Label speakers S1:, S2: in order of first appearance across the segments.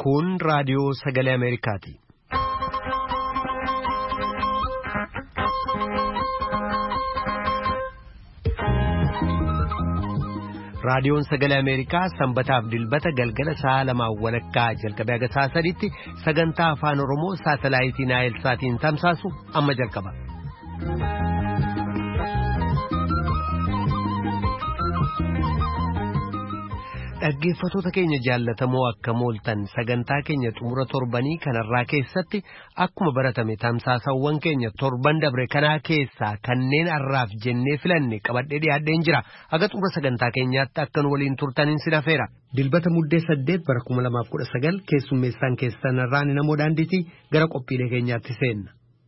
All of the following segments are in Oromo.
S1: Kun raadiyoo sagalee Ameerikaati. Raadiyoon sagalee Ameerikaa sanbataaf dilbata galgala sa'a 2:00 jalqabee haga sa'a 3tti sagantaa afaan Oromoo saatalaayitii Naayilsaatiin tamsaasu amma jalqaba. Dhaggeeffattoota keenya jaallatamoo akka mooltan sagantaa keenya xumura torbanii kanarraa keessatti akkuma baratame tamsaasawwan keenya torban dabre kanaa keessaa kanneen har'aaf jennee filanne qabadhee dhiyaadheen jira. Haga xumura sagantaa keenyaatti akka nu waliin turtaniin sin affeera. Dilbata muddee 8 bara 2019 keessummeessaan keessanirraa ni namoo daandiitii gara qophiilee keenyaatti seenna.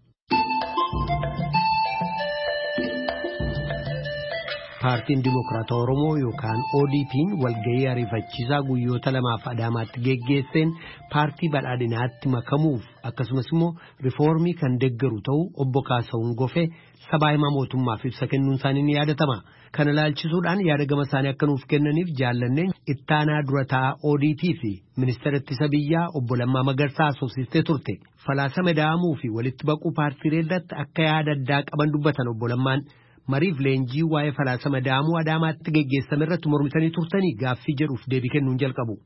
S1: Paartiin Dimokiraatawaa Oromoo yookaan ODP'n walgahii ariifachiisaa guyyoota lamaaf Adaamaatti geggeesseen paartii badhaadhinaatti makamuuf akkasumas immoo riifoormii kan deeggaru ta'uu obbo Kaasawun Gofee sabaa himaa mootummaaf ibsa kennuun isaanii ni yaadatama. Kana ilaalchisuudhaan yaada gama isaanii akka nuuf kennaniif jaallanneen ittaanaa dura taa'aa ODP fi ministeera ittisa biyyaa obbo Lammaa Magarsaa haasofsiistee turte. Falaasama da'amuu fi walitti baquu paartiilee irratti akka yaada addaa qaban dubbatan obbo Lammaan. Mariif leenjii waa'ee falaasama da'amuu Adaamaatti geggeessame irratti mormitanii turtanii gaaffii jedhuuf deebii kennuun jalqabu.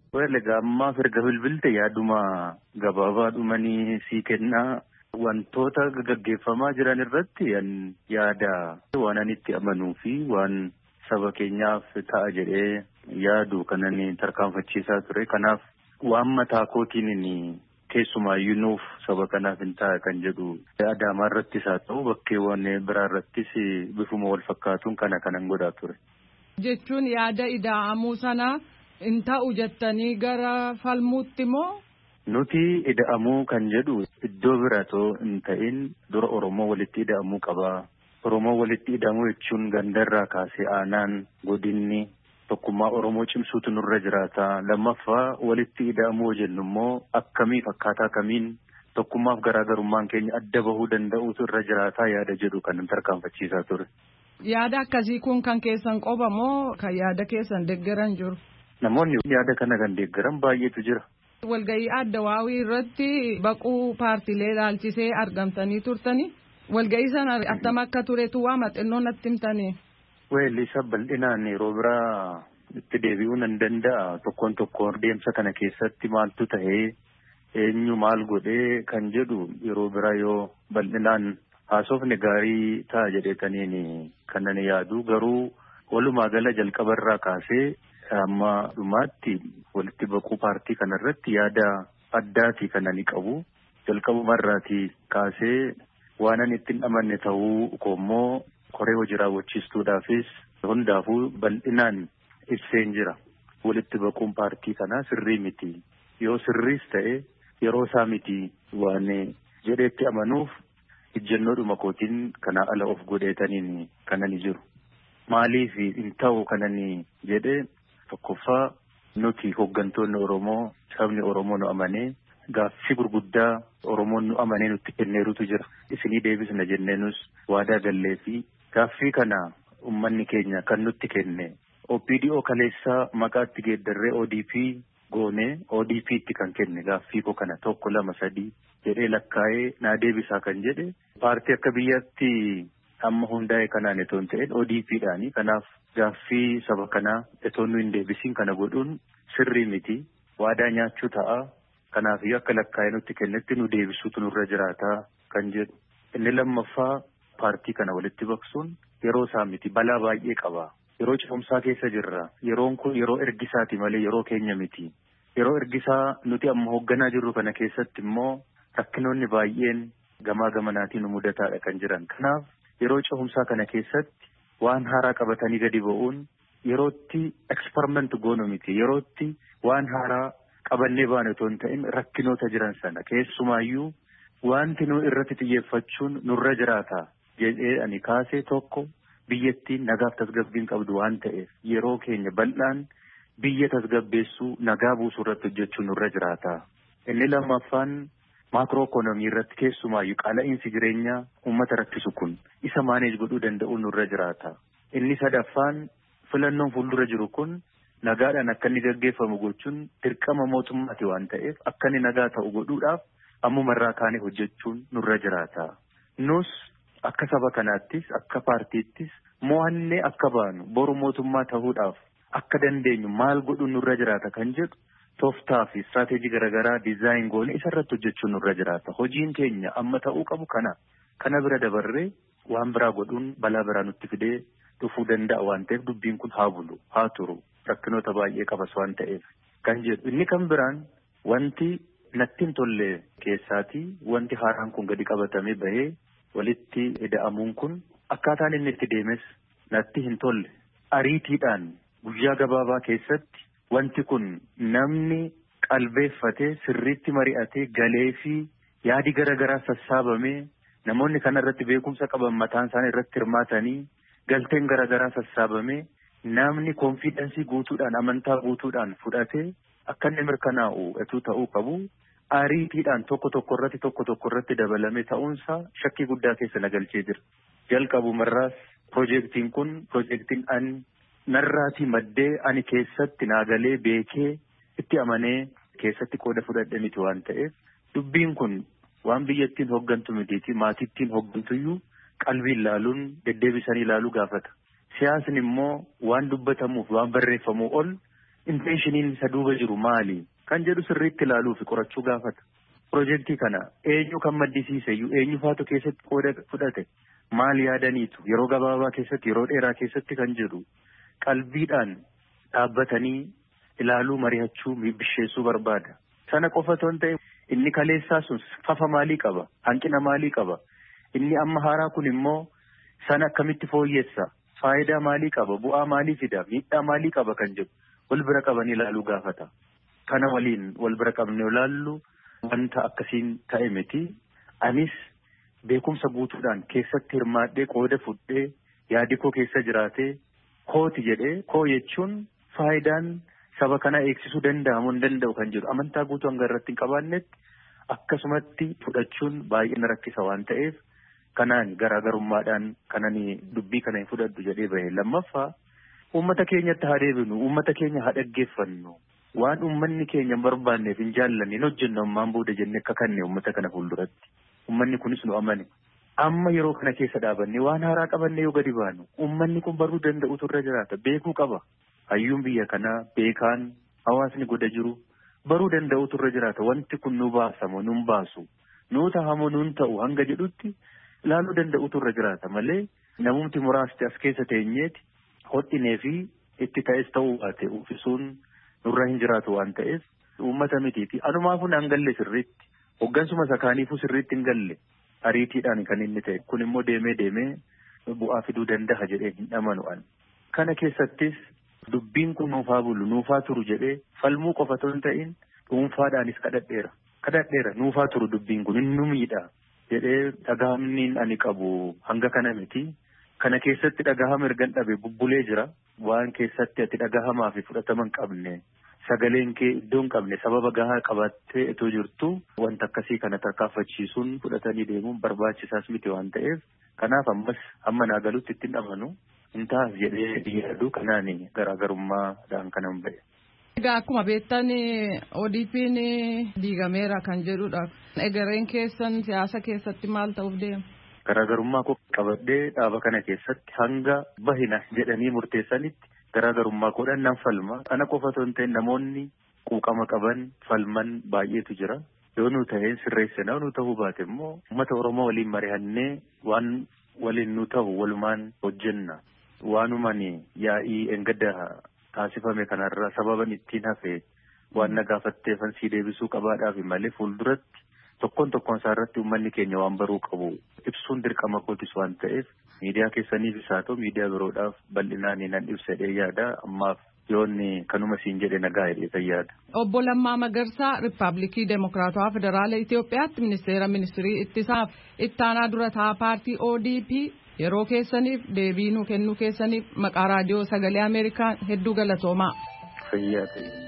S2: Ammaaf erga bilbilte yaaduma gabaabaadhumanii sii kennaa wantoota gaggeeffamaa jiran irratti yaada waan ani itti amanuu fi waan saba keenyaaf ta'a jedhee yaadu kanan tarkaanfachiisaa ture. Kanaaf waan mataa kootiin keessumaayyuu nuuf saba kanaaf hin ta'a kan jedhu Adaamaa irrattis haa ta'u bakkeewwan biraa irrattis bifuma wal fakkaatuun kanan godhaa ture.
S3: Jechuun yaada ida'amuu sana hin ta'u jettanii gara falmuutti moo?
S2: Nuti ida'amuu kan jedhu iddoo biratoo hin ta'in dura Oromoo walitti ida'amuu qabaa. Oromoo walitti ida'amuu jechuun gandarraa kaasee aanaan godinni. Tokkummaa Oromoo cimsuutu nurra jiraata. Lammaffaa walitti ida'amuu jennu immoo akkamiif akkaataa kamiin tokkummaaf garaagarummaan keenya adda bahuu danda'uutu irra jiraata yaada jedhu kan tarkaanfachiisaa ture.
S3: Yaada akkasii kun kan keessan qofa moo kan yaada keessan deeggaran jiru?
S2: Namoonni yaada kana kan deeggaran baay'eetu jira.
S3: Walgahii Addawaawii irratti baquu paartiilee ilaalchisee argamtanii turtanii walgahii sana attam akka turetu waa maxinoo natti himtanii.
S2: Isa bal'inaan yeroo biraa itti deebi'uu nan danda'a. Tokkoon deemsa kana keessatti maaltu tahee eenyu maal godhee kan jedhu yeroo biraa yoo bal'inaan haasofne gaarii ta'a jedheetaniin kan ani yaadu. Garuu walumaa gala jalqabarraa kaasee amma dhumaatti walitti baquu paartii kanarratti yaada addaati kan ani qabu. Jalqabumarraatii kaasee waan ani ittiin amanne ta'uu koommoo koree hojii raawwachiistuudhaafis hundaafuu bal'inaan ibseen jira. Walitti baquun paartii kanaa sirrii miti. Yoo sirriis ta'e yeroo isaa miti waan jedheetti amanuuf ijjennoodhuma kootiin kanaa ala of godheetaniin kanani jiru. Maaliif hin ta'u kanani jedhee tokkoffaa nuti hooggantoonni Oromoo sabni Oromoo nu amanee gaaffii gurguddaa Oromoon nu amanee nutti kenneerutu jira. Isinii deebisna jenneenus waadaa gallee fi gaaffii kana uummanni keenya kan nutti kenne OPDO kaleessaa maqaatti geeddarree ODP goone ODP'tti kan kenne gaaffii koo kana 1 2 3 jedhee lakkaa'ee naa deebisaa kan jedhe paartii akka biyyaatti amma hundaa'e kanaan etoo hin ta'in ODP'dhaani. Kanaaf gaaffii saba kanaa etoo nu hin deebisiin kana godhuun sirrii miti. Waadaa nyaachuu ta'a. Kanaaf akka lakkaa'ee nutti kennetti nu deebisuutu nurra jiraata kan jedhu. Inni lammaffaa paartii kana walitti baqsuun yeroo isaa miti balaa baay'ee qaba. Yeroo cimsaa keessa jirra. Yeroon kun yeroo ergisaati malee yeroo keenya miti. Yeroo ergisaa nuti amma hoogganaa jirru kana keessatti immoo rakkinoonni baay'een gamaa gamanaatiin nu mudataadha kan jiran. Kanaaf yeroo cimsaa kana keessatti waan haaraa qabatanii gadi ba'uun yerootti eksperiment goonu miti. Yerootti waan haaraa qabannee baane otoo hin ta'in rakkinoota jiran sana keessumaayyuu wanti nu irratti xiyyeeffachuun nurra jiraata jedhee ani kaasee tokko biyyattiin nagaaf tasgabbiin qabdu waan ta'eef yeroo keenya bal'aan biyya tasgabbeessuu nagaa buusuu irratti hojjechuun nurra jiraata. Inni lammaffaan maakiroo ikoonoomii irratti keessumaayyuu qaala'insi jireenyaa uummata rakkisu kun isa maaneej godhuu danda'uun nurra jiraata. Inni sadaffaan filannoon fuuldura jiru kun nagaadhaan akka inni gaggeeffamu gochuun dirqama mootummaati waan ta'eef akka inni nagaa ta'u godhuudhaaf ammumarraa kaanee hojjechuun nurra jiraata. Nus akka saba kanaattis akka paartiittis mo'annee akka baanu boru mootummaa ta'uudhaaf akka dandeenyu maal godhuun nurra jiraata kan jedhu tooftaa fi istiraatejii garaagaraa diizaayin goonee isarratti hojjechuun nurra jiraata. Hojiin keenya amma ta'uu qabu kana bira dabarree waan biraa godhuun balaa biraa nutti fidee dhufuu danda'a waan ta'eef dubbiin kun haa bulu haa turu rakkinoota baay'ee qabas waan ta'eef kan jedhu. Inni kan biraan wanti natti hin tolle keessaatii wanti haaraan kun gadi qabatamee bahee walitti ida'amuun kun akkaataan inni itti deemes natti hin tolle. Ariitiidhaan guyyaa gabaabaa keessatti wanti kun namni qalbeeffatee sirriitti mari'atee galee fi yaadi garaagaraa sassaabamee namoonni kana irratti beekumsa qaban mataan isaanii irratti hirmaatanii galteen garaagaraa sassaabamee namni koonfiidensii guutuudhaan amantaa guutuudhaan fudhatee akka inni mirkanaa'u ta'uu qabu. Ariitiidhaan tokko tokko irratti dabalame ta'uunsaa shakkii guddaa keessa na galchee jira. Jalqabumarraas piroojeektiin kun piroojeektiin narraatii maddee ani keessatti naagalee beekee itti amanee keessatti qooda fudhadhe miti waan ta'eef dubbiin kun waan biyyattiin hoggantu mitiiti maatittiin hoggantuyyuu qalbiin laaluun deddeebisanii laaluu gaafata. Siyaasni immoo waan dubbatamuuf waan barreeffamuu ol inteeshiniin isa duuba jiru maali kan jedhu sirriitti ilaaluu fi qorachuu gaafata. Piroojeektii kana eenyu kan maddisiiseyyuu eenyu faatu keessatti qooda fudhate maal yaadaniitu yeroo gabaabaa keessatti yeroo dheeraa keessatti kan jedhu qalbiidhaan dhaabbatanii ilaaluu mari'achuu bisheessuu barbaada. Sana qofa otoo hin ta'in inni kaleessaa sun fafa maalii qaba hanqina maalii qaba inni amma haaraa kun immoo sana akkamitti fooyyessa faayidaa maalii qaba bu'aa maalii fida miidhaa maalii qaba kan jedhu wal bira qabanii ilaaluu gaafata. Kana waliin wal bira qabnee ilaallu wanta akkasiin ta'e miti. Anis beekumsa guutuudhaan keessatti hirmaadhee qooda fudhee yaadi koo keessa jiraatee kooti jedhee koo jechuun faayidaan saba kana eegsisuu danda'amuu hin danda'u kan jedhu amantaa guutuu hanga irratti hin qabaannetti akkasumatti fudhachuun baay'ee na rakkisa waan ta'eef kanaan garaagarummaadhaan kananii dubbii kana hin fudhadhu jedhee bahe. Lammaffaa uummata keenyatti haa deebinu uummata keenya haa dhaggeeffannu waan uummanni keenya hin barbaanneef hin jaallanne hin hojjennu ammaan booda jennee akka kanne uummata kana fuulduratti uummanni kunis nu amane. Amma yeroo kana keessa dhaabanne waan haaraa qabanne yoo gadi baanu uummanni kun baruu danda'utu irra jiraata beekuu qaba. Hayyuun biyya kanaa beekaan hawaasni goda jiru baruu danda'utu irra jiraata. Wanti kun nu baasamu nun baasu nuu tahamu nun ta'u hanga jedhutti ilaaluu danda'utu irra jiraata malee namumti muraasti as keessa teenyeeti hodhinee fi itti ta'es ta'uu baate uffisuun nurra hin jiraatu waan ta'eef uummata mitiiti. Anumaafuu naan galle sirriitti hoggansuma sakaaniifuu sirriitti hin galle. Ariitiidhaan kan inni ta'e kun immoo deemee bu'aa fiduu danda'a jedhee hin amanu. Kana keessattis dubbiin kun nuufaa bulu nuufaa turu jedhee falmuu qofa otoo hin ta'in dhuunfaadhaanis kadhadheera nuufaa turu dubbiin kun inni miidha jedhee dhagahamniin ani qabu hanga kana miti. Kana keessatti dhagahama ergan dhabe bubbulee jira waan keessatti ati dhagahamaa fi fudhatama hin qabne sagaleen kee iddoo hin qabne sababa gahaa qabattee itoo jirtu wanta akkasii kana tarkaanfachiisuun fudhatanii deemuun barbaachisaas miti waan ta'eef kanaaf ammas hamma naa galutti ittiin amanu hin taas jedhee yaadu kanaan garaagarummaadhaan kanan ba'e.
S3: Egaa akkuma beektan ODP'n diigameera kan jedhudha. Egereen keessan siyaasa keessatti maal ta'uuf deema?
S2: Garaagarummaa koo qabadhee dhaaba kana keessatti hanga bahina jedhanii murteessanitti garaagarummaa koodhaan nan falma. Ana qofa otoo hin ta'in namoonni quuqama qaban falman baay'eetu jira. Yoo nu ta'een sirreessinaa nu ta'uu baate immoo uummata Oromoo waliin mari'annee waan waliin nu ta'u walumaan hojjenna. Waanumaan yaa'ii engadda taasifame kanarraa sababan ittiin hafe waan na gaafatteefan sii deebisuu qabaadhaaf malee fuulduratti tokkoon isaa irratti uummanni keenya waan baruu qabu ibsuun dirqama kootis waan ta'eef miidiyaa keessaniifis haa ta'u miidiyaa biroodhaaf bal'inaan nan ibsadhee yaada ammaaf yoonni kanuma siin jedhe nagaa hidheetan yaada.
S3: Obbo Lammaa Magarsaa Riippaabilikii Demokiraatawaa Federaala Itoophiyaatti ministirii ittisaaf ittaanaa dura taa'aa paartii ODP yeroo keessaniif deebii nuu kennuu keessaniif maqaa raadiyoo sagalee Ameerikaa hedduu galatoomaa.
S2: Fayyaa ta'e.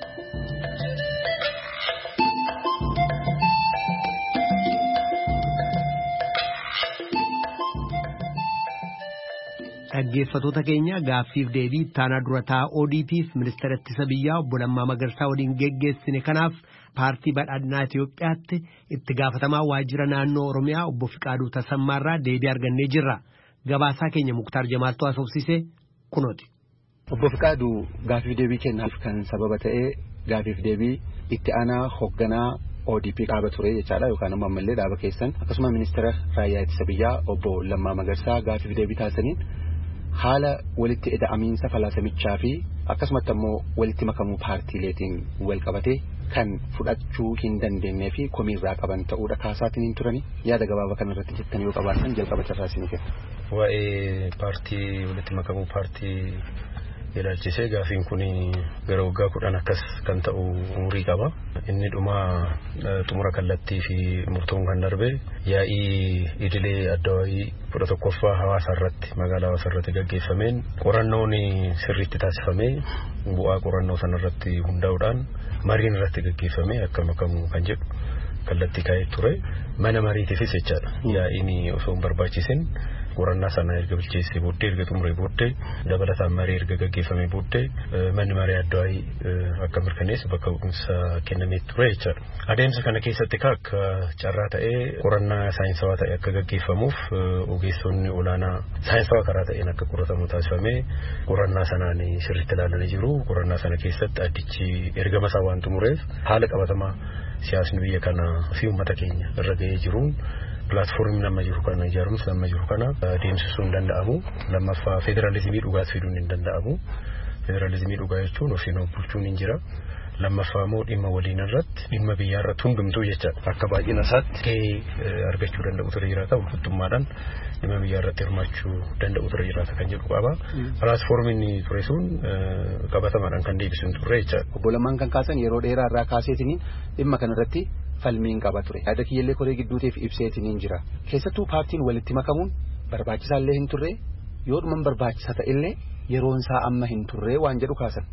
S1: dhaggeeffatoota keenya gaaffiif deebii ittaanaa durataa ODP'f ministeera ittisa biyyaa obbo Lammaa Magarsaa waliin geggeessine kanaaf paartii badhaadhinaa Itoophiyaatti itti gaafatamaa waajjira naannoo Oromiyaa obbo Fiqaaduu Tasammaarraa deebii argannee jirra. Gabaasaa keenya Muktaar Jamaaltuu haasofsiise kunooti.
S4: Obbo Fiqaaduu gaaffiif deebii kennaaf kan sababa ta'ee gaaffiif deebii itti aanaa hoogganaa ODP dhaaba ture jechaadha yookaan immoo ammallee dhaaba keessan akkasuma ministeera raayyaa ittisa biyyaa obbo Lammaa Magarsaa gaaffiif deebii taasisaniin haala walitti ida'amiinsa falaasamichaa fi akkasumatti ammoo walitti makamuu paartiileetiin wal qabatee kan fudhachuu hin dandeenyee fi komiirraa qaban ta'uudha kaasaatiin hin turani yaada gabaabaa kana irratti jettan yoo qabaatan jalqaba carraasini kenna.
S5: Waa'ee paartii walitti makamuu paartii ilaalchisee gaaffiin kun gara waggaa 10 akkas kan ta'u umurii qaba. Inni dhuma xumura kallattii fi murtoon kan darbe yaa'ii idilee addawaayii 11ffaa hawaasa irratti magaalaa hawaasa irratti gaggeeffameen qorannoon sirriitti taasifamee bu'aa qorannoo sana irratti hundaa'uudhaan mariin irratti gaggeeffamee akka makamu kan jedhu kallattii kaa'ee ture. Mana mariitiifis jechaadha. Yaa'iin osoo hin barbaachisin qorannaa sana erga bilcheessee booddee erga xumuree booddee dabalataan marii erga gaggeeffamee booddee manni marii addawaayii akka mirkaneessu bakka bu'umsa kennamee ture jechaadha. Adeemsa kana keessatti akka carraa ta'ee qorannaa saayinsawaa ta'e akka gaggeeffamuuf ogeessonni olaanaa saayinsawaa karaa ta'een akka qoratamu taasifamee qorannaa sanaan sirriitti ilaalanii jiru. Qorannaa sana keessatti addichi ergama isaa waan xumureef haala qabatamaa siyaasni biyya kana fi uummata keenya irra ga'ee jiruun platformii nama jiru kana ijaarumsa nama jiru kana adeemsisuun danda'amu. Lammaffaa federaalizimii dhugaas fiduun hin danda'amu. Federaalizimii dhugaa jechuun ofiin of bulchuun hin jira. Lammaffaa immoo dhimma waliin irratti dhimma biyyaa irratti hundumtuu jechaadha. Akka baay'ina isaatti gahee argachuu danda'u ture jiraata. Walqixxummaadhaan dhimma biyyaa irratti hirmaachuu danda'u ture jiraata kan jedhu qaba. Platformiin ture sun qabatamaadhaan kan deebisu hin turre jechaadha.
S4: Obbo Lammaan kan kaasan yeroo dheeraa irraa kaaseetiniin dhimma kanarratti falmiin qaba ture. Yaada kiyyallee koree gidduutiif ibseetiniin jira. Keessattuu paartiin walitti makamuun barbaachisaa illee hin turre yoo dhuman barbaachisa ta'ellee yeroon isaa amma hin turre waan jedhu kaasan.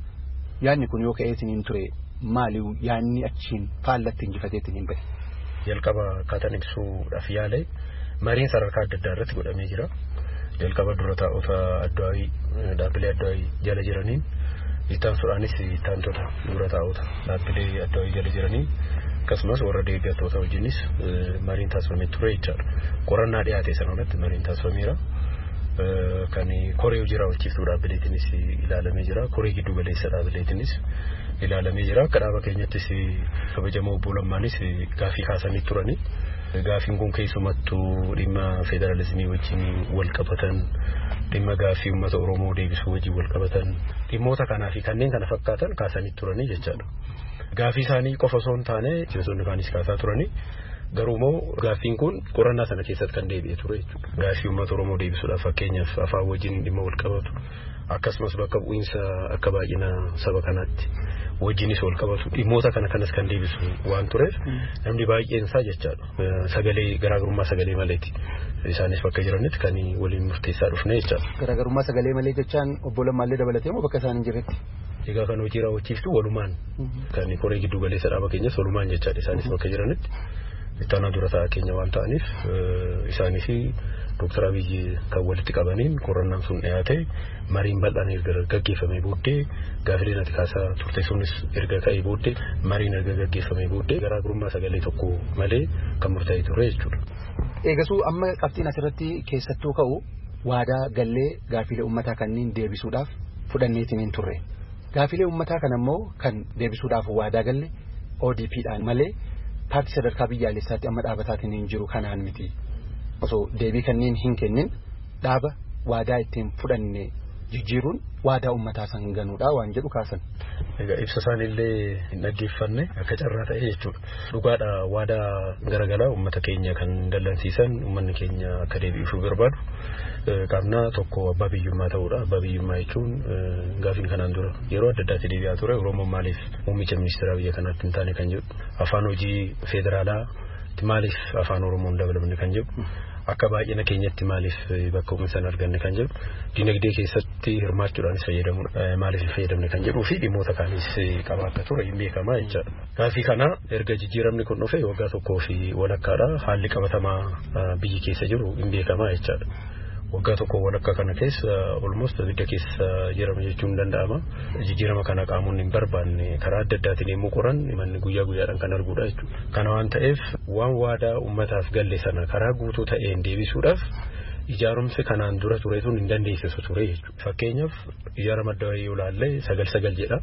S4: Yaadni kun yoo ka'eetiin hin ture maali yaadni achiin faallatti injifateetiin hin bahe.
S5: Jalqaba akkaataan ibsuudhaaf yaale mariin sadarkaa adda addaa irratti godhamee jira. Jalqaba dura taa'ota addawaayii dhaabbilee addawaayii jala jiraniin ittaansuudhaanis ittaantota dura taa'ota dhaabbilee addawaayii jala jiraniin akkasumas warra deeggartoota wajjinis mariin taasifamee ture jechaadha. Qorannaa dhiyaate sanarratti mariin taasifameera. Kan koree hojii raawwachiiftuu dhaabbileetiinis ilaalamee jira. Koree giddu galeessa dhaabbileetiinis ilaalamee jira. Akka dhaaba keenyattis kabajamoo obbo Lammaanis gaaffii kaasanii turani. Gaaffiin kun keessumattuu dhimma federaalizimii wajjin wal qabatan, dhimma gaaffii uummata Oromoo deebisuu wajjin wal qabatan, dhimmoota kanaa fi kanneen kana fakkaatan kaasanii turanii jechaadha. Gaaffii isaanii qofa osoo hin taane miseensonni kaanis kaasaa turanii. Garuumoo gaaffiin kun qorannaa sana keessatti kan deebi'e ture jechuudha. Gaaffii uummata Oromoo deebisuudhaaf fakkeenyaaf afaan wajjin dhimma wal qabatu akkasumas bakka bu'iinsa akka baay'ina saba kanaatti wajjinis wal qabatu dhimmoota kanas kan deebisu waan tureef namni baay'een isaa jechaadha. Sagalee garaagarummaa sagalee maleeti. Isaanis bakka jiranitti kan waliin murteessaa dhufne jechaadha.
S4: Garaagarummaa sagalee malee jechaan obbo Lammaallee dabalatee moo bakka isaan hin jirretti?
S5: Egaa kan hojii raawwachiiftu walumaan kan koree giddu galeessa dhaaba keenyas walumaan jechaadha. Isaanis bakka jiranitti ittaanaa dura taa'aa keenya waan ta'aniif isaanii fi Dr. Abiyyi kan walitti qabaniin qorannaan sun dhiyaate mariin bal'aan erga gaggeeffamee booddee gaaffileen ati kaasaa turte sunis erga ka'ee booddee mariin erga gaggeeffamee booddee garaagarummaa sagalee tokko malee kan murtaa'e ture jechuudha.
S4: Eegasuu amma qabxiin asirratti keessattuu ka'u waadaa gallee gaaffilee uummataa kanneen deebisuudhaaf fudhanneetiin hin turre. Gaaffilee uummataa kana immoo kan deebisuudhaaf waadaa galle ODP'dhaan malee paartii sadarkaa biyyaalessaatti amma dhaabataatiin hin jiru kanaan miti. Osoo deebii kanneen hin kennin dhaaba waadaa ittiin fudhanne jijjiiruun waadaa uummataa san ganuudha waan jedhu kaasan.
S5: Egaa ibsa isaaniillee hin dhaggeeffanne akka carraa ta'e jechuudha. Dhugaadha waadaa garagalaa uummata keenya kan dallansiisan uummanni keenya akka deebi'uuf barbaadu qaamna tokko abbaa biyyummaa ta'uudha. Abbaa biyyummaa jechuun gaaffiin kanaan dura yeroo adda addaatti deebi'aa ture. Oromoon maaliif muummicha ministeeraa biyya kanaatti hin taane kan jedhu afaan hojii federaalaa maaliif afaan Oromoon dabalamne kan jedhu akka baay'ina keenyatti maaliif bakka uummataan arganne kan jedhu dinagdee keessatti hirmaachuudhaanis fayyadamuudha maaliif hin fayyadamne kan jedhuu fi dhimmoota kaanis qaba akka ture hin beekamaa jechaadha. Gaaffii kana erga jijjiiramni kun dhufe waggaa tokkoo fi walakkaadha haalli qabatamaa biyyi keessa jiru hin beekamaa jechaadha. waggaa tokko walakkaa kana keessa almost bidda keessa jirama jechuun danda'ama. Jijjiirama kana qaamonni hin barbaanne karaa adda addaatiin yommuu qoran manni guyyaa guyyaadhaan kan arguudha jechuudha. Kana waan ta'eef waan waadaa uummataaf galle sana karaa guutuu ta'een deebisuudhaaf ijaarumsi kanaan dura ture sun hin dandeessisu ture jechuudha. Fakkeenyaaf ijaarama adda wayii yoo ilaalle 9 jedha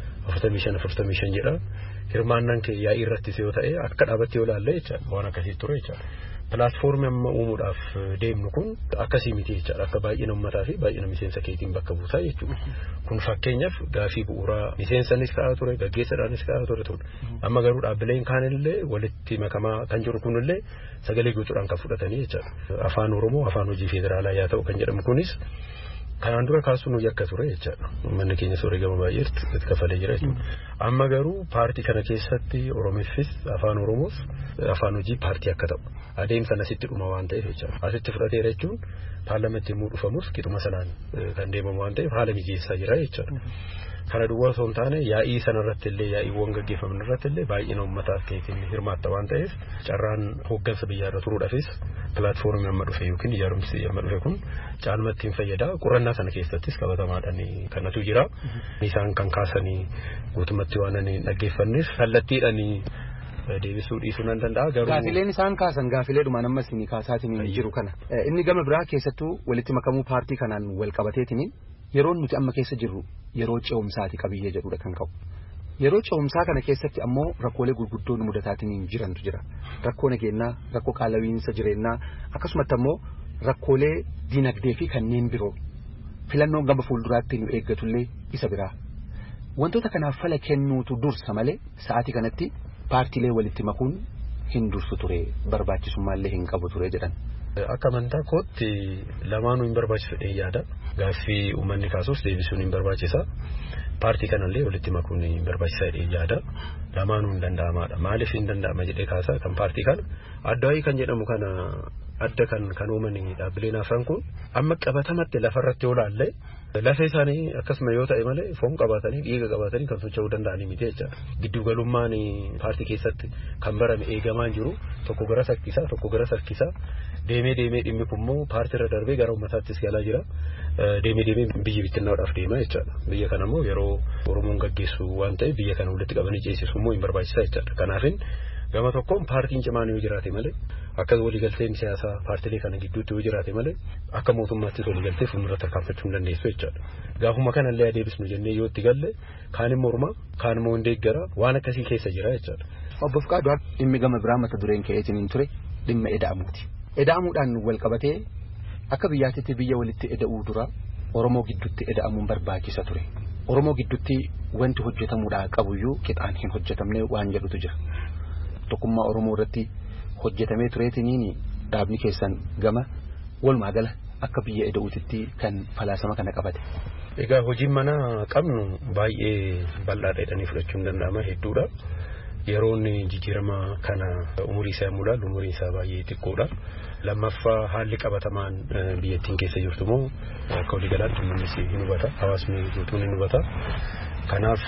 S5: 45 jedha. Hirmaannaan kee yaa'ii irrattis yoo ta'e akka dhaabatti yoo ilaalle jechaadha waan akkasii ture jechaadha. Pilaatfoormii amma uumuudhaaf deemnu kun akkasii miti jechaadha. Akka baay'ina uummataa fi baay'ina miseensa keetiin bakka buusaa jechuudha. Kun fakkeenyaaf gaafii bu'uuraa miseensanis ka'aa ture gaggeessadhaanis ka'aa ture tun. Amma garuu dhaabbileen kaanillee walitti makamaa kan jiru kunillee sagalee guutuudhaan kan fudhatanii jechaadha. Afaan Oromoo afaan hojii federaalaa yaa ta'u kan jedhamu kunis kanaan dura kaasuun hojii akka ture jechaadha. Manni keenya sooree gama baay'eetti itti kafalee jira jechuudha. Amma garuu paartii kana keessatti Oromiffis afaan Oromoos afaan hojii paartii akka ta'u adeemsa asitti dhuma waan ta'eef jechaadha. Asitti fudhateera jechuun paarlamentii immoo dhufamus qixuma sanaan kan deemamu waan ta'eef haala mijeessaa jira jechaadha. Kana duwwaa osoo hin taane yaa'ii sanarratti illee yaa'iiwwan gaggeeffaman irratti illee baay'ina uummataaf keetiin hirmaatta waan ta'eef carraan hooggansa biyyaarra turuudhaafis pilaatfoormii amma dhufe yookiin ijaarumsi amma dhufe kun caalmatti hin fayyada. Qorannaa sana keessattis qabatamaadhaan kanatu jira. Isaan kan kaasanii guutumatti waan ani dhaggeeffanneef kallattiidhaan deebisuu dhiisuu nan danda'a. Garuu
S4: gaafileen isaan kaasan gaafileedhumaan ammas ni kaasaatiin jiru kana. Inni gama biraa keessattuu walitti makamuu paartii kanaan wal qabateetiin yeroo nuti amma keessa jirru yeroo ce'umsaati qabiyyee jedhudha kan qabu. Yeroo ce'umsaa kana keessatti ammoo rakkoolee gurguddoon mudataatiin jirantu jira. Rakkoo nageenyaa, rakkoo qaala'iinsa jireenyaa, akkasumatti ammoo rakkoolee dinagdee fi kanneen biroo filannoon gama fuulduraatti nu eeggatullee isa biraa. Wantoota kanaaf fala kennuutu dursa malee sa'aatii kanatti paartiilee walitti makuun hin dursu ture barbaachisummaallee hin qabu ture jedhan.
S5: Akka amantaa kootti lamaanuu hin barbaachisu yaada. Gaaffii uummanni kaasuus deebisuun hin barbaachisa. Paartii kanallee walitti makuun hin barbaachisaa yaada. Lamaanuu hin danda'amaadha. Maaliif hin danda'ama jedhee kaasa kan paartii kana adda wayii kan jedhamu kana adda kan uumanii dhaabbileen afran kun amma qabatamatti lafarratti yoo laalle lafee isaanii akkasuma yoo ta'e malee foon qabaatanii dhiiga qabaatanii kan socho'uu danda'anii miti jechaadha. Giddugalummaan paartii keessatti kan barame eegamaan jiru tokko gara sakkisaa tokko gara sarkisaa deemee dhimmi kunimmoo paartiirra darbee gara uummataattis galaa jira. Deemee biyyi bittinnaadhaaf deemaa jechaadha. Biyya kana immoo yeroo Oromoon gaggeessu waan ta'eef biyya kana walitti qabanii ceesisu immoo hin barbaachisaa jechaadha. Kanaafin gama tokkoon paartiin cimaan yoo jiraate malee akka waliigalteen siyaasaa paartiilee kana gidduutti yoo jiraate malee akka mootummaattis waliigaltee fuuldura tarkaanfachuu hin dandeessu jechaadha. Gaafuma kanallee adeebisnu jennee yoo itti galle kaan immoo morma kaan immoo hin deeggara waan akkasii keessa jira jechaadha.
S4: Obbo Fqaaduu dhimmi gama biraa mata dureen ka'eetiin hin ture dhimma eda'amuuti. Eda'amuudhaan wal qabatee akka biyyaatti biyya walitti eda'uu dura Oromoo gidduutti eda'amuun barbaachisa ture. Oromoo gidduutti wanti hojjetamuudhaa qabuyyuu qixaan hin hojjetamne waan jedhutu jira. Tokkummaa Oromoo irratti hojjetamee tureetiniin dhaabni keessan gama walumaa gala akka biyya eda'uutitti kan falaasama kana qabate.
S5: Egaa hojiin mana qabnu baay'ee bal'aadha jedhanii fudhachuun danda'ama hedduudha. Yeroon jijjiirama kana umurii isaa mul'atu umuriin isaa baay'ee xiqqoodha. Lammaffaa haalli qabatamaan biyyattiin keessa jirtu immoo akka waliigalaatti uummannis hin hubata hawaasni guutuun hin hubata. Kanaaf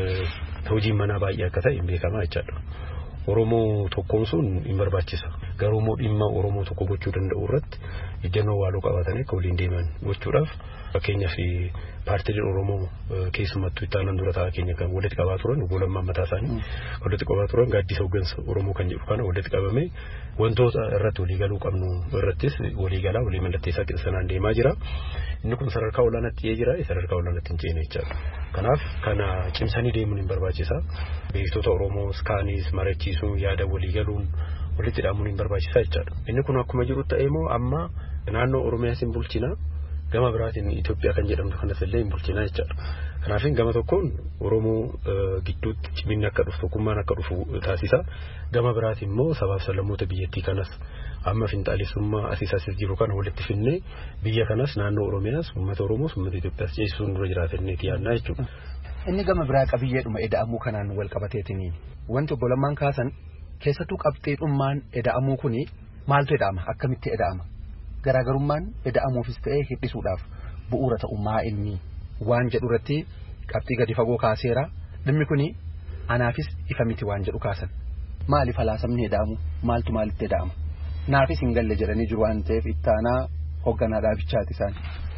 S5: hojiin manaa baay'ee akka ta'e hin beekama jechaadha. Oromoo tokkoomsuun hin barbaachisa. Garuu immoo dhimma Oromoo tokko gochuu danda'u irratti ejjennoo waaloo qabatanii akka waliin deeman gochuudhaaf fakkeenyaaf paartiileen Oromoo keessumattuu itti aanan dura taa'aa keenya kan walitti qabaa turan obbo Lammaa mataa isaanii walitti qabaa turan gaaddisa hooggansa Oromoo kan jedhu kana walitti qabamee wantoota irratti waliigaluu qabnu irrattis waliigalaa walii mallatteessaa qixa sanaan deemaa jira. Inni kun sadarkaa olaanaatti dhi'ee jira sadarkaa olaanaatti hin ceene jechaadha. Kanaaf kana cimsanii deemuun hin barbaachisa. Beektota Oromoo kaanis marachiisuun yaada waliigaluun walitti hidhamuun hin barbaachisa jechaadha. Inni kun akkuma jiru ta'ee immoo amma naannoo Oromiyaas hin bulchina gama biraatiin Itoophiyaa kan jedhamtu kanas illee hin bulchina jechaadha. Kanaafin gama tokkoon Oromoo gidduutti ciminni akka dhufu tokkummaan akka dhufu taasisa. Gama biraatiin immoo sabaaf sablammoota biyyattii kanas amma finxaalessummaa asiis jiru kana walitti finnee biyya kanas naannoo Oromiyaas uummata Oromoos uummata Itoophiyaas ceesisuun dura jiraatanneeti yaadnaa jechuudha.
S4: Inni gama biraa qabiyyeedhuma eda'amuu kanaan wal qabateetiniin wanti obbo Lammaan kaasan keessattuu qabxiidhummaan eda'amuu kuni maaltu eda'ama akkamitti eda'ama garaagarummaan eda'amuufis ta'ee hir'isuudhaaf bu'uura ta'ummaa inni waan jedhu irratti qabxii gadi fagoo kaaseera dhimmi kuni anaafis ifa miti waan jedhu kaasan maaliif falaasamni eda'amu maaltu maalitti eda'ama naafis hin galle jedhanii jiru waan ta'eef ittaanaa hoogganaa dhaabichaati isaan.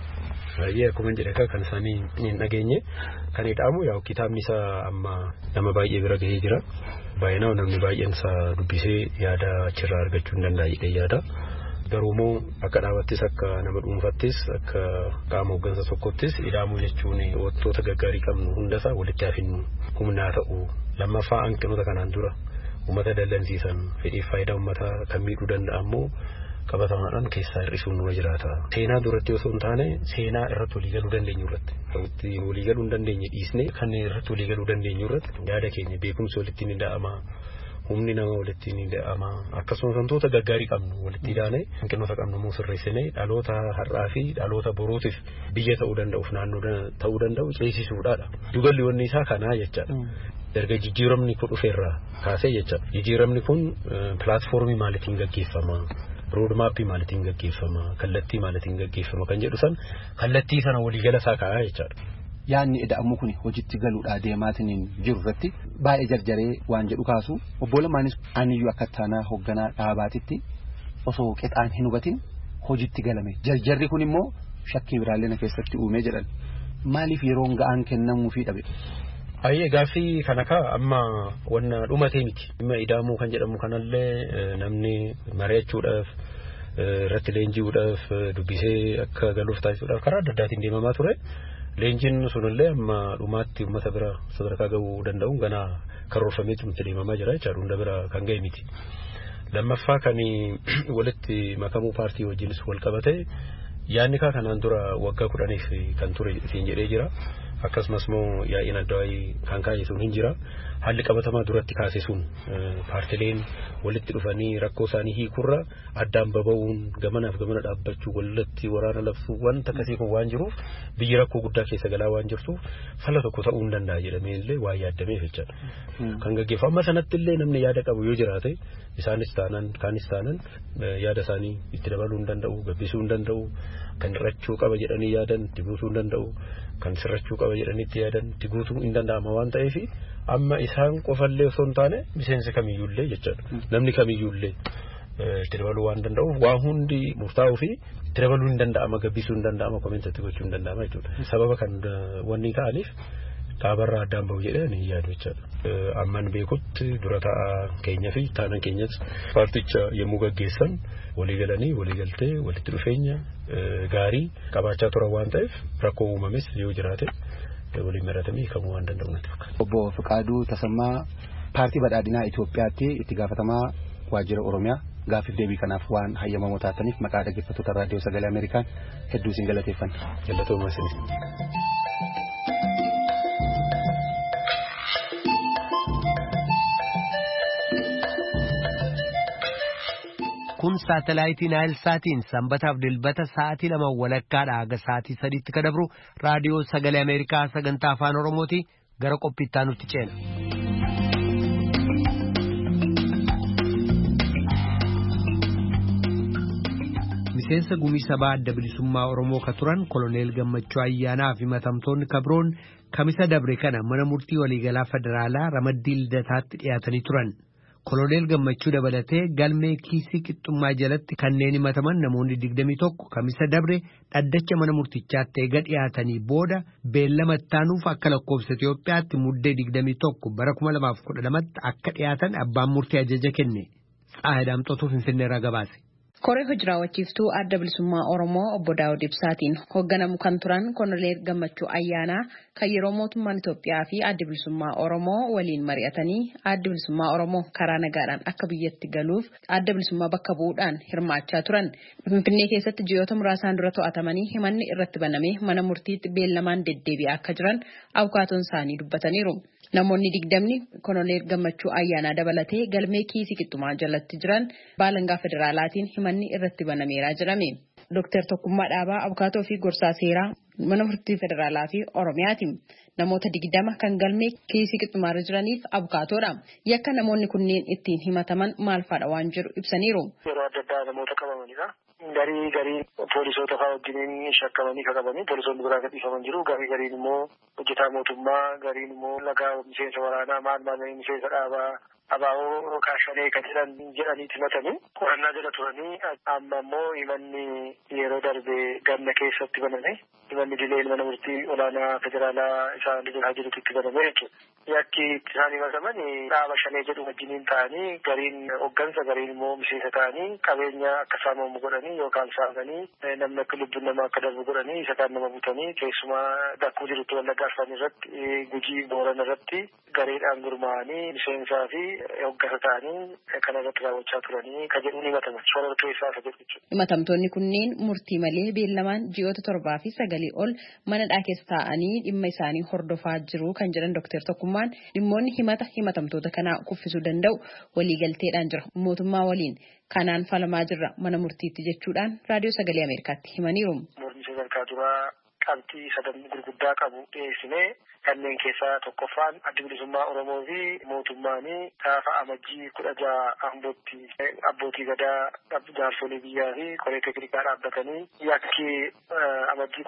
S5: Baay'ee akkuma jedhe kan isaanii hin dhageenye kan hidhaamu yaa kitaabni isaa amma nama baay'ee bira gahee jira. Baay'inaan namni baay'een isaa dubbisee yaada achirraa argachuu hin danda'a jedhee yaada. Garuumoo akka dhaabattis akka nama dhuunfattis akka qaama hooggansa tokkottis hidhaamuu jechuun wantoota gaggaarii qabnu hundasaa walitti hafinnu humnaa ta'u. Lammaffaa hanqinoota kanaan dura uummata dallansiisan fedhiif faayidaa uummataa kan miidhuu danda'a immoo qabatamaadhaan keessaa hir'isuun nurra jiraata. Seenaa duratti osoo hin taane seenaa irratti waliigaluu dandeenyu irratti waliigaluu hin dandeenye dhiisne kan irratti waliigaluu dandeenyu irratti yaada keenya beekumsi walitti ni da'ama. Humni nama walitti ni da'ama. Akkasumas wantoota gaggaarii qabnu walitti daane hanqinoota qabnu immoo sirreessinee dhaloota har'aa fi dhaloota borootiif biyya ta'uu danda'uuf naannoo ta'uu danda'u ceesisuudhaadha. Dugalli wanni isaa kanaa jechaadha. Erga jijjiiramni kun dhufeerraa kaasee jechaadha. Jijjiiramni kun pilaatfoormii maalitiin gaggeeffama? Roodmaappii maalitiin gaggeeffama? Kallattii maalitiin gaggeeffama? Kan jedhu san kallattii sana waliigala isaa kaa'aa jechaadha.
S4: Yaanni ida'amuu kun hojiitti galuudhaa deemaatiin jiru irratti baay'ee jarjaree waan jedhu kaasu obbo Lamaanis aniyyuu akka taanaa hoogganaa dhaabaatitti osoo qexaan hin hubatin hojiitti galame jarjarri kun immoo shakkii biraallee na keessatti uumee jedhan maaliif yeroon ga'aan kennamuufii dhabe.
S5: Ayyee gaaffii kana amma wanna dhumatee miti. Dhimma ida'amuu kan jedhamu kanallee namni mari'achuudhaaf irratti leenji'uudhaaf dubbisee akka galuuf taasisuudhaaf karaa adda addaatiin deemamaa ture. Leenjiin sunillee amma dhumaatti uummata bira sadarkaa gahuu danda'uun ganaa karoorfameetu nutti deemamaa jira jechaadha. Hunda bira kan ga'e miti. Lammaffaa kan walitti makamuu paartii wajjinis wal qabate yaadni kanaan dura waggaa 10 kan ture siin jedhee jira. Akkasumas immoo yaa'iin addawaayii kan kaa'e sun hin jira. Haalli qabatamaa duratti kaase sun paartileen walitti dhufanii rakkoo isaanii hiikurra addaan baba'uun gamanaaf gamana dhaabbachuu walitti waraana labsuu wanta akkasii kun waan jiruuf biyyi rakkoo guddaa keessa galaa waan jirtuuf fala tokko ta'uu hin danda'a jedhamee illee waa yaadameef jechaadha. Kan gaggeeffamu amma sanatti illee namni yaada qabu yoo jiraate isaanis taanaan kaanis taanaan yaada isaanii itti dabaluu hin danda'u gabbisuu hin danda'u kan irrachuu qaba jedhanii yaadan itti guutuu hin danda'u kan sirrachuu qaba jedhanii itti yaadan itti guutuu hin danda'ama waan ta'eef amma isaan qofallee osoo hin taane miseensi kamiyyuullee jechaadha. Namni kamiyyuullee itti dabaluu waan danda'uuf waa hundi murtaa'uu fi itti dabaluu hin danda'ama gabbisuu hin danda'ama komeentatti gochuu hin danda'ama jechuudha. Sababa kan wanni ka'aniif dhaabarraa addaan bahu jedhee ni yaadu jechaadha. Amman beekutti dura taa'aa keenya fi taanaan keenyas paarticha yommuu gaggeessan waliigalanii waliigaltee walitti dhufeenya gaarii qabaachaa turan waan ta'eef rakkoo uumames yoo jiraate waliin maratamee kamuu waan danda'u natti fakkaata.
S4: Obbo Fiqaaduu Tasammaa paartii badhaadhinaa Itoophiyaatti itti gaafatamaa waajjira Oromiyaa gaaffiif deebii kanaaf waan hayyamamoo taataniif maqaa dhaggeeffattoota raadiyoo sagalee Ameerikaan hedduu isin galateeffanna.
S5: Galatooma isinis.
S1: Kun saatalaayitii Naayilsaatiin sanbataaf dilbata sa'aatii 2:00 haga sa'aatii 3tti kan dabru raadiyoo sagalee Ameerikaa sagantaa afaan Oromooti gara qophiittaa nutti ceena. Miseensa gumii sabaa adda bilisummaa Oromoo ka turan Koloneel Gammachuu Ayyaanaa fi matamtoonni kabroon kamisa dabre kana mana murtii waliigalaa federaalaa ramaddii lidataatti dhiyaatanii turan. Koloneel Gammachuu dabalatee galmee kiisii qixxummaa jalatti kanneen himataman namoonni 21 kamisa dabre dhaddacha mana murtichaatti eega dhiyaatanii booda beellama ittaanuuf akka lakkoofsa Itoophiyaatti muddee 21 bara 2012tti akka dhiyaatan abbaan murtii ajaja kenne. Xaahidaamxootuu Finfinneerraa gabaase.
S6: Koree hojiraawwachiiftuu adda bilisummaa Oromoo obbo Daawud Ibsaatiin hoogganamu kan turan Koloneel Gammachuu Ayyaanaa kan yeroo mootummaan Itoophiyaa fi adda bilisummaa Oromoo waliin mari'atanii adda bilisummaa Oromoo karaa nagaadhaan akka biyyatti galuuf adda bilisummaa bakka bu'uudhaan hirmaachaa turan. Finfinnee keessatti ji'oota muraasaan dura to'atamanii himanni irratti banamee mana murtiitti beellamaan deddeebi'aa akka jiran abukaatoon isaanii dubbataniiru. Namoonni 20 Koloneel Gammachuu Ayyaanaa dabalatee galmee kiisii qixxummaa jalatti jiran baalangaa federaalaatiin himanni irratti banameeraa jedhame. Dr. Tokkummaa Dhaabaa abukaatoo fi gorsaa seeraa mana murtii federaalaa fi Oromiyaati. Namoota 20 kan galmee kiisii qixxumaarra jiraniif abukaatoodha. Yakka namoonni kunneen ittiin himataman maal faadha waan jedhu ibsaniiru.
S7: Yeroo adda addaa namoota qabamanidha. Garii poolisoota fa'aa wajjin shakkamanii qabamanii poolisoonni biraa gadhiifaman jiru. Gariin immoo hojjetaa mootummaa, gariin immoo lagaa miseensa waraanaa maal miseensa dhaabaa abaa'oo kaashanee kan jedhanii himatanii qorannaa jala turanii amma immoo himanni yeroo darbe ganna keessatti baname himanni dilee mana murtii olaanaa federaalaa isaan dirraa jirutti itti baname jechuudha. Yakki isaan himataman dhaaba shanee jedhu wajjiniin ta'anii gariin hoggansa gariin immoo miseensa ta'anii qabeenya akka saamamu godhanii yookaan saamanii namni akka lubbuun namaa akka darbu godhanii isa kaan nama butanii keessumaa dakkuu jirutti wallaggaa afaan irratti Gujii Booran irratti gareedhaan gurmaa'anii miseensaa fi hoggasa ta'anii kana irratti raawwachaa turanii kan jedhuun himataman soorata keessaa isa jedhu jechuudha.
S6: Himatamtoonni kunneen murtii malee beellamaan ji'oota 7 fi 9 ol manadhaa keessa taa'anii dhimma isaanii hordofaa jiru kan jedhan Dr. Tokkummaan dhimmoonni himatamtoota kanaa kuffisuu danda'u waliigalteedhaan jira mootummaa waliin kanaan falamaa jirra mana murtiitti jechuudhaan raadiyoo sagalee Ameerikaatti himaniiru.
S7: Mormii sadarkaa duraa qabxii 3 gurguddaa qabu dhiyeessinee kanneen keessaa tokkoffaan adda bilisummaa Oromoo fi mootummaanii gaafa amajjii 16 abbootii gadaa jaarsolii biyyaa fi koree teeknikaa dhaabbatanii yakki amajjii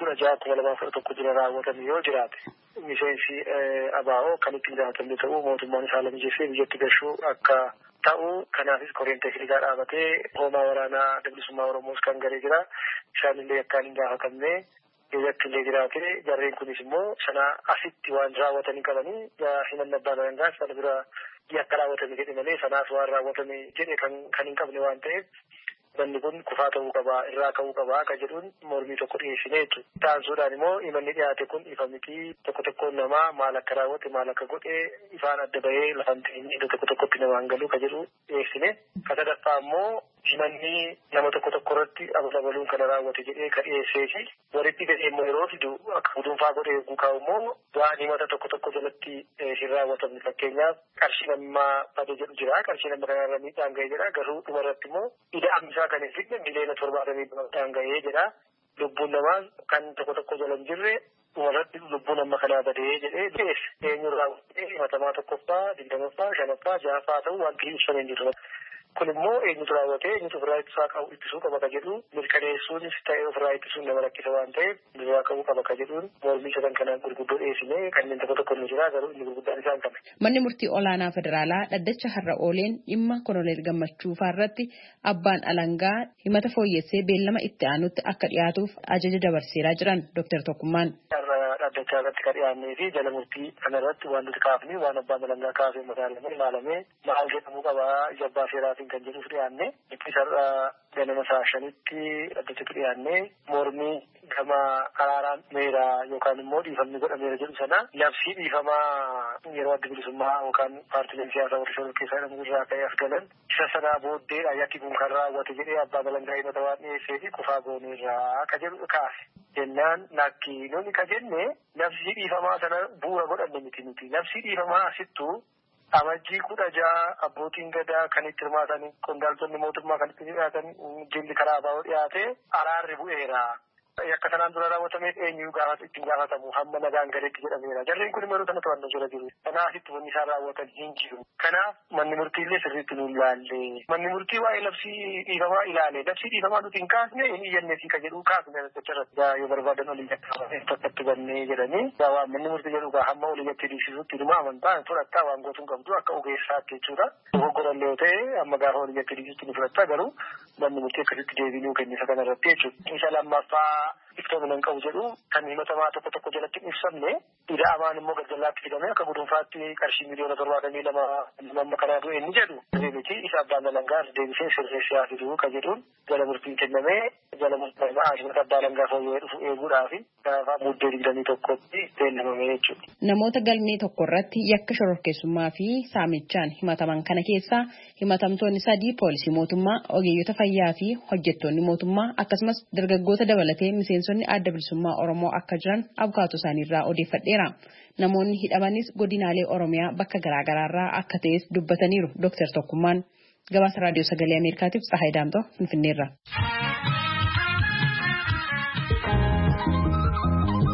S7: 16 jira raawwatame yoo jiraate miseensi abaa'oo kan itti jiraatan ta'uu mootummaan isaa lammiijeessee biyyatti gashuu akka ta'u kanaafis koreen teeknikaa dhaabatee hoomaa waraanaa adda bilisummaa Oromoos kan garee jira isaanillee akkaan hin gaafatamne illee jiraate jarreen kunis immoo sana asitti waan raawwatanii qabanii himanna abbaa alangaa sana bira yakka raawwatame jedhe malee sanaas waan raawwatame jedhe kan hin qabne waan ta'eef manni kun kufaa ta'uu qabaa irraa ka'uu qabaa akka jedhuun mormii tokko dhiyeessine jechuudha. Taansuudhaan immoo himanni dhiyaate kun ifa miti tokkoon namaa maal akka raawwate maal akka godhe ifaan adda bahee lafan ta'inni iddoo tokkotti namaan galuu ka jedhu dhiyeessine. Ka sadaffaa immoo himanni nama tokko irratti abaluun kana raawwate jedhee ka dhiyeessee fi walitti gadhee immoo yeroo fidu akka gudunfaa godhee eeguu kaa'u immoo waan himata tokko jalatti hin raawwatamne fakkeenyaaf qarshii namaa badee jedhu jira qarshii nama kanarra miidhaan ga'ee jira garuu dhumarratti immoo ida'amni isaa kan hin fidne miliyoona 70 ga'ee jira lubbuun namaa kan tokko jala hin jirre dhumarratti lubbuun amma kanaa badee jedhee dhiyeesse eenyurraa himatamaa 1ffaa 20ffaa 5ffaa 6ffaa ta'uu wanti ibsamee hin jiru. Kun immoo eenyutu raawwatee eenyutu ofirraa ittisuu qaba ka jedhu mirkaneessuunis ta'ee ofirraa ittisuun nama rakkisa waan ta'eef ofirraa qabuu qaba ka jedhuun mormii sadan kana gurguddoo dhiyeessine kanneen tokko ni jira garuu inni gurguddaan isaan kana.
S6: Manni murtii olaanaa federaalaa dhaddacha har'a ooleen dhimma Koloneel Gammachuu irratti abbaan alangaa himata fooyyessee beellama itti aanutti akka dhiyaatuuf ajaja dabarseeraa jiran Dr. Tokkummaan.
S7: Dhaddacha irratti kan dhiyaannee fi jala murtii kana irratti waan nuti kaafne waan abbaan alangaa kaafee madaalamee ilaalamee maal jedhamuu qabaa ija abbaa seeraatiin kan jedhuuf dhiyaanne ittisarra ganama 5:00tti dhaddachatti dhiyaannee mormii gama araaraan meeraa yookaan immoo dhiifamni godhameera jedhu sana labsii dhiifamaa yeroo adda bilisummaa yookaan paartileen siyaasaa warra shoror keessaa jedhamu irraa ka'ee as galan isa sanaa booddeedha yakki kun kan raawwate jedhee abbaan alangaa himata waan dhiyeessee fi kufaa gooneerraa akka jedhu kaase. Jennaan lakki nuni ka jenne labsii dhiifamaa sana bu'uura godhanne miti labsii dhiifamaa asittuu amajjii 16 abbootiin gadaa kan itti hirmaatan qondaaltonni mootummaa kan itti dhiyaatan jilli karaa baa'uu dhiyaate araarri bu'eera. Yakka sanaan dura raawwatameef eenyu ittiin gaafatamu hamma nagaan galeetti jedhameera. Jarreen kun yeroo sana to'annoo jala jiru. Kanaasitti wanni isaan raawwatan hin jiru. Kanaaf manni murtiillee sirriitti nu ilaalle. Manni murtii waa'ee labsii dhiifamaa ilaale. Labsii dhiifamaa nuti hin kaasne hin iyyanneefi ka jedhu kaasne dacharratti yoo barbaadan olii tokkotti bannee jedhanii. Waan manni murtii jedhu hamma olii jatti dhiisisutti dhuma amantaan fudhattaa waan gootuun qabdu akka ogeessaatti jechuudha. Dogoggorallee yoo ta'e amma gaafa olii jatti dhiisutti ni fudhattaa garuu manni murtii akkasitti deebiinuu kennisa kanarratti jechuudha. Isa lammaffaa iftoomina hin qabu jedhu kan himatamaa tokko jalatti hin ibsamne ida'amaan immoo gajjallaatti fidame akka gudunfaatti qarshii miliyoona 72 kanaa du'e inni jedhu deebiti isa abbaan alangaa deebisee sirreessaa fiduu ka jedhuun jala murtiin kennamee jala murtii himata abbaa alangaa fooyyee dhufu eeguudhaaf gaafa muddee 21tti beellamame jechuudha.
S6: Namoota galmee tokko irratti yakka shororkeessummaa fi saamichaan himataman kana keessaa himatamtoonni 3 poolisii mootummaa ogeeyyota fayyaa fi hojjettoonni mootummaa akkasumas dargaggoota dabalatee miseensonni adda bilisummaa Oromoo akka jiran abukaatoo isaaniirraa odeeffadheera. Namoonni hidhamanis godinaalee Oromiyaa bakka garaagaraarraa akka ta'es dubbataniiru. Dr. Tokkummaan gabaasa raadiyoo sagalee Ameerikaatiif Tsahaay Daamtoo Finfinneerra.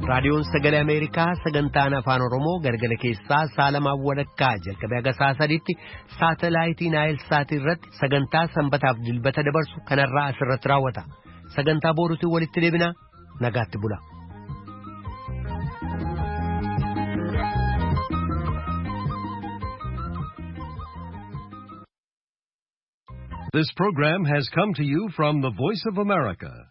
S1: raadiyoon sagalee Ameerikaa sagantaan afaan Oromoo galgala keessaa saalamaan walakkaa jalqabee haga sa'a sadiitti saatalaayitii Naayilsaatii irratti sagantaa sanbataaf dilbata dabarsu kanarraa asirratti raawwata. Sagantaa booruutiin walitti deebina nagaatti bula.
S8: This program has come to you from the Voice of America,